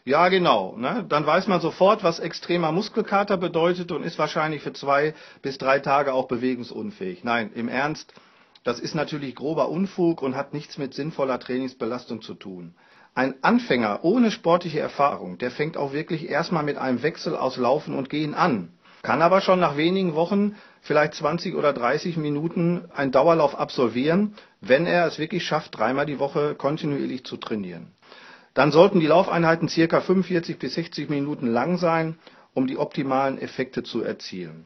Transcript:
Ja, genau. Ne? Dann weiß man sofort, was extremer Muskelkater bedeutet und ist wahrscheinlich für 2 bis 3 Tage auch bewegungsunfähig. Nein, im Ernst, das ist natürlich grober Unfug und hat nichts mit sinnvoller Trainingsbelastung zu tun. Ein Anfänger ohne sportliche Erfahrung, der fängt auch wirklich erstmal mit einem Wechsel aus Laufen und Gehen an, kann aber schon nach wenigen Wochen vielleicht 20 oder 30 Minuten einen Dauerlauf absolvieren, wenn er es wirklich schafft, 3-mal die Woche kontinuierlich zu trainieren. Dann sollten die Laufeinheiten circa 45 bis 60 Minuten lang sein, um die optimalen Effekte zu erzielen.